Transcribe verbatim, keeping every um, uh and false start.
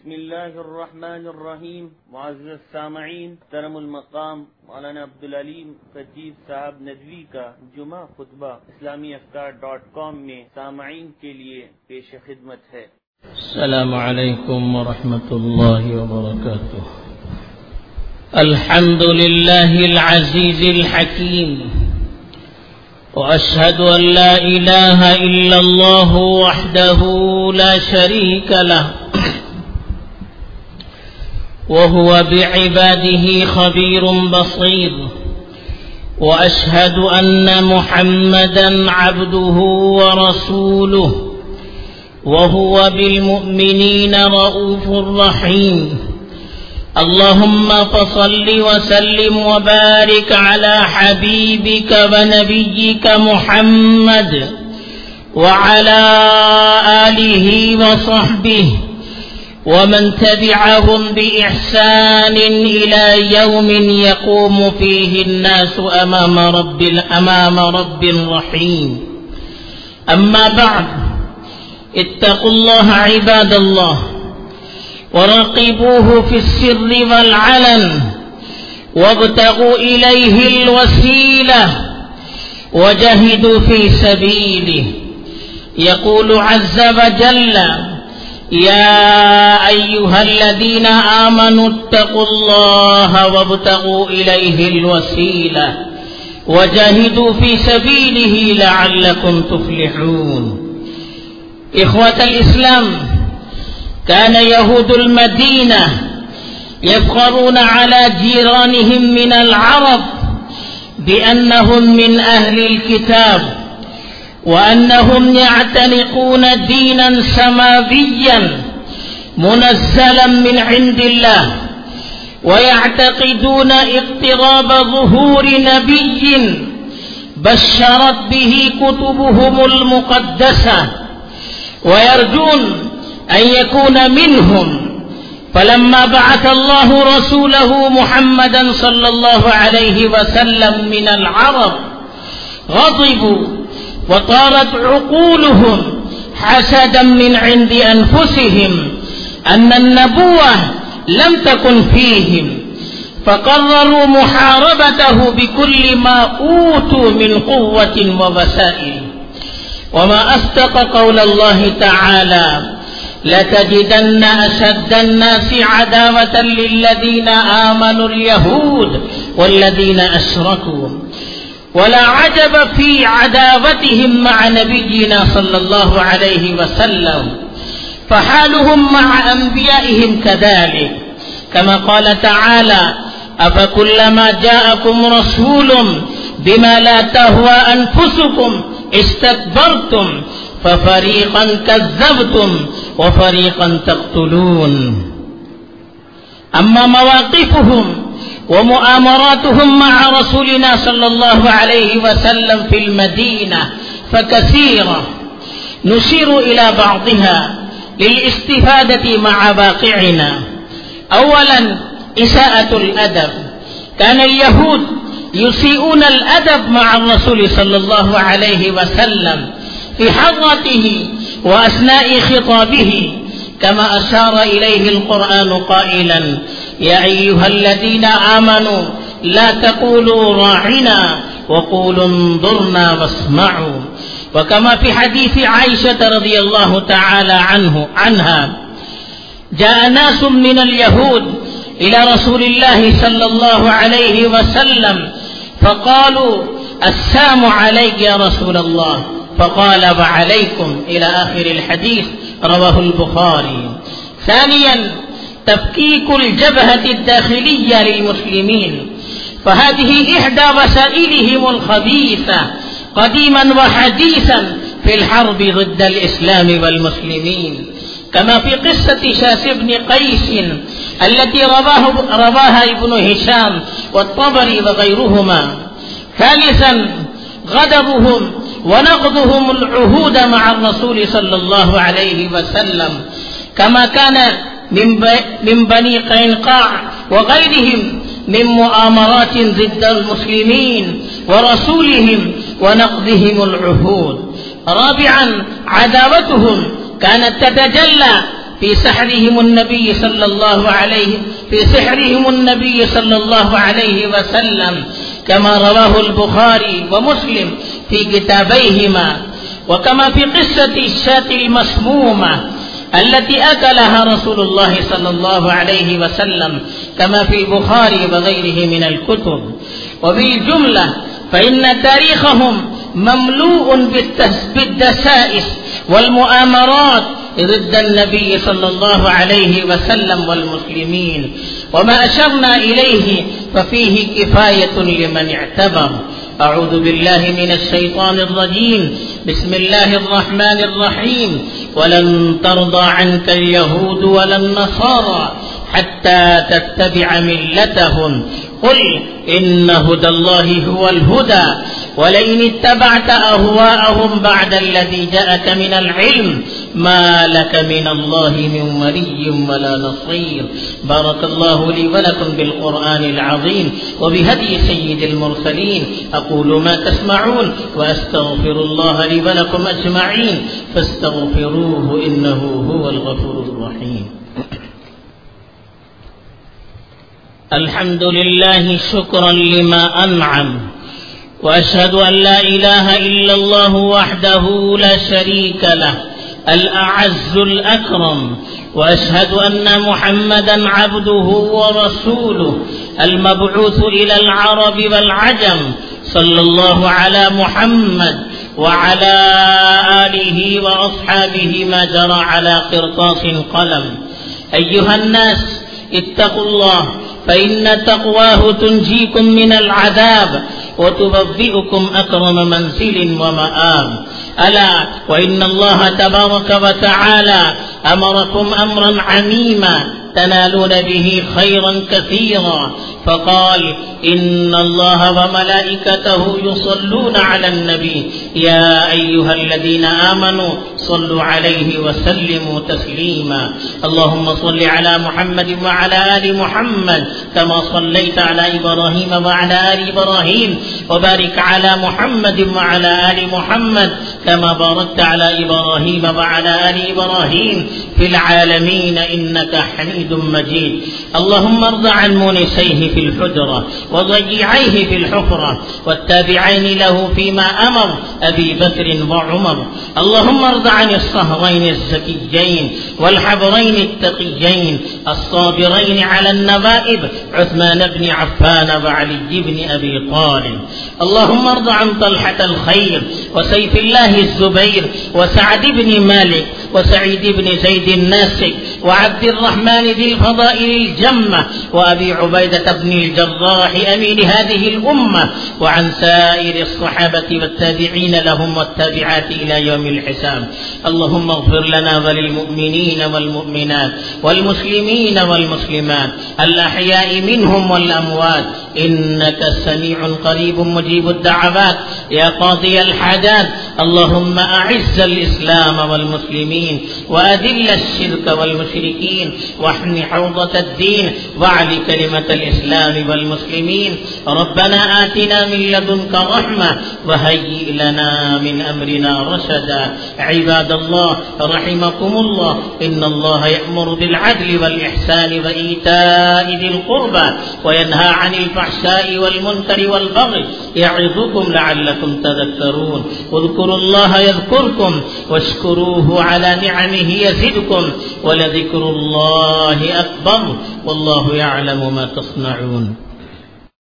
बिस्मिल्लाहिर रहमानिर रहीम। मुअज़्ज़ज़ सामईन, तरम मकाम मौलाना अब्दुल अलीम खतीब साहब नदवी का जुमा खुतबा इस्लामी अफ्कार डॉट कॉम में सामईन के लिए पेश खिदमत है। अस्सलामु अलैकुम व रहमतुल्लाहि व बरकातुहू। अल्हम्दुलिल्लाहिल अज़ीज़िल हकीम व अशहदु अन ला इलाहा इल्लल्लाहु वहदहू ला शरीका लहु वहुव बिइबादिही खबीरुन बसीर व अशहदु अन्न मुहम्मदन अब्दुहु व रसूलुहु वहुव बिलमुमिनीना रऊफुर रहीम। अल्लाहुम्मा फसल्लि व सल्लिम व बारिक अला हबीबिका व नबिय्यिका मुहम्मद व अला आलिहि व सहबिहि वमन तबिअहुम बिइहसान इला यौमिन यक़ूमु फीहि अन्नासु अमाम रब्बिल अमाम रब्बिर रहीम। अम्मा बअद इत्तक़ुल्लाह इबादल्लाह वरक़िबूहु फ़िस्सिर्रि वल्अलन वब्तग़ू इलैहिल वसीलह वजहिदू फ़ी सबीलिहि। यक़ूलु अज़्ज़ व जल्ल या अय्युहल्लज़ीना आमनू इत्तक़ुल्लाह वब्तग़ू इलैहिल वसीलह वजहिदू फ़ी सबीलिहि लअल्लकुम तुफ़्लिहून। इख़्वतल इस्लाम, कान यहूदुल मदीना यफ़ख़रून अला जीरानिहिम मिनल अरब बिअन्नहुम मिन अहलिल किताब वअन्नहुम यअतनिक़ून दीनन समाविय्यन मुनज़्ज़लन मिन इंदिल्लाह वयअतक़िदून इक़्तिराब ज़ुहूरि नबिय्यिन बश्शरत बिही कुतुबुहुमुल मुक़द्दसा वयर्जून अन यकून मिनहुम। फलम्मा बअथ अल्लाहु रसूलहु मुहम्मदन सल्लल्लाहु अलैहि वसल्लम मिनल अरब ग़ज़िबू वतारत उक़ूलुहुम हसदन मिन इंदि अनफुसिहिम अन्न नबुव्वह लम तकुन फ़ीहिम फ़क़र्ररू मुहारबतहु बिकुल्लि मा ऊतू मिन क़ुव्वतिन व वसाइल। वमा अस्दक़ क़ौलल्लाहि तआला लतजिदन्न अशद्दन्नासि अदावतन लिल्लज़ीना आमनुल यहूद वल्लज़ीना अशरकू वला अजब फी अदावतिहिम मअ नबिय्यिना सल्लल्लाहु अलैहि वसल्लम फहालुहुम मअ अंबियाइहिम कज़ालिक कमा क़ाल तआला अफ़कुल्लमा जाअकुम रसूलुम बिमा ला तहवा अनफुसुकुम इस्तकबरतुम फफरीक़न कज़्ज़बतुम व फरीक़न तक़्तुलून। अम्मा मवाक़िफ़ुहुम व मुआमरातुहुम मअ रसूलिना सल्लल्लाहु अलैहि वसल्लम फ़िल मदीना फ़कसीरा नुशीरु इला बअदिहा लिल-इस्तिफ़ादति मअ वाक़िअना। अव्वलन इसाअतुल अदब, कान अल-यहूद युसीऊन अल-अदब मअ रसूल सल्लल्लाहु अलैहि वसल्लम फ़ी हज़रतिही व अस्नाइ ख़िताबिही कमा अशार इलैहि अल-क़ुरआन क़ाइलन या अय्युहल्लज़ीना आमनू ला तक़ूलू राइना व क़ूलू उन्ज़ुरना वस्मअू। व कमा फ़ी हदीस आइशा रज़ियल्लाहु तआला अन्हु अन्हा जाअ नासुम मिनल यहूद इला रसूलिल्लाहि सल्लल्लाहु अलैहि वसल्लम फ़क़ालू अस्सलामु अलैका या रसूलल्लाह फ़क़ाल व अलैकुम इला आखिरिल हदीस रवाहुल बुखारी। सानियन तफ़कीकुल जबहति दाखिलिय्या लिलमुस्लिमीन फ़हादिही इहदा वसाइलिहिमुल ख़बीसा क़दीमन व हदीसन फ़िल हर्बि ज़िद्दल इस्लाम वल मुस्लिमीन कमा फ़ी क़िस्सति शास इब्न क़ैस अल्लती रवाहा इब्न हिशाम व तबरी व ग़ैरुहुमा। सालिसन ग़दबुहुम व नक़्दुहुमुल उहूद मअ रसूल सल्लल्लाहु अलैहि वसल्लम कमा कान मिन बनी क़ैनुक़ा व ग़ैरिहिम मिन मुआमरातिन ज़िद्दल मुस्लिमीन व रसूलिहिम व नक़्दिहिमुल उहूद। राबिअन अदावतुहुम कानत ततजल्ला في سحرهم النبي صلى الله عليه في سحرهم النبي صلى الله عليه وسلم كما رواه البخاري ومسلم في كتابيهما، وكما في قصة الشاة المسمومة التي أكلها رسول الله صلى الله عليه وسلم كما في البخاري وغيره من الكتب. وبالجملة فإن تاريخهم مملوء بالدسائس والمؤامرات ضد النبي صلى الله عليه وسلم والمسلمين، وما أشرنا إليه ففيه كفاية لمن اعتبر. أعوذ بالله من الشيطان الرجيم. بسم الله الرحمن الرحيم. ولن ترضى عنك اليهود ولا النصارى حتى تتبع ملتهم قل إن هدى الله هو الهدى ولئن اتبعت أهواءهم بعد الذي جاءك من العلم ما لك من الله من ولي ولا نصير. بارك الله لي ولكم بالقرآن العظيم وبهدي سيد المرسلين. أقول ما تسمعون وأستغفر الله لي ولكم أجمعين فاستغفروه إنه هو الغفور الرحيم. الحمد لله شكرا لما أنعم، وأشهد أن لا إله إلا الله وحده لا شريك له الأعز الأكرم، وأشهد أن محمدا عبده ورسوله المبعوث إلى العرب والعجم صلى الله على محمد وعلى آله وأصحابه ما جرى على قرطاس قلم. أيها الناس اتقوا الله فإن تقواه تنجيكم من العذاب وتبوئكم أكرم منزل ومآب. ألا وإن الله تبارك وتعالى أمركم أمرا عميما تنالون به خيرا كثيرا، فقال إن الله وملائكته يصلون على النبي يا أيها الذين آمنوا صلوا عليه وسلموا تسليما. اللهم صل على محمد وعلى آل محمد كما صليت على إبراهيم وعلى آل إبراهيم، وبارك على محمد وعلى آل محمد كما باركت على إبراهيم وعلى آل إبراهيم في العالمين إنك حميد مجيد. اللهم ارض عن مونسيه في الحجرة وضيعيه في الحفرة والتابعين له فيما أمر أبي بكر وعمر. اللهم ارض عن الصهرين الزكيين والحبرين التقيين الصابرين على النوائب عثمان بن عفان وعلي بن أبي طالب. اللهم ارض عن طلحة الخير وسيف الله الزبير وسعد بن مالك وسعيد بن زيد الناسك وعبد الرحمن ذي الفضائل الجمة وأبي عبيدة بن الجراح أمين هذه الأمة، وعن سائر الصحابة والتابعين لهم والتابعات إلى يوم الحساب. اللهم اغفر لنا وللمؤمنين والمؤمنات والمسلمين والمسلمات الأحياء منهم والأموات إنك سميع قريب مجيب الدعوات يا قاضي الحاجات. اللهم أعز الإسلام والمسلمين وأذل الشرك والمشركين واحمِ حوضة الدين واعل كلمة الإسلام والمسلمين. ربنا آتنا من لدنك رحمة وهيئ لنا من أمرنا رشدا. عباد الله رحمكم الله، إن الله يأمر بالعدل والإحسان وإيتاء ذي القربى وينهى عن الفحشاء والمنكر والبغي يعظكم لعلكم تذكرون. اذكروا الله يذكركم واشكروه على نعمه يزدكم ولذكر الله أكبر والله يعلم ما تصنعون.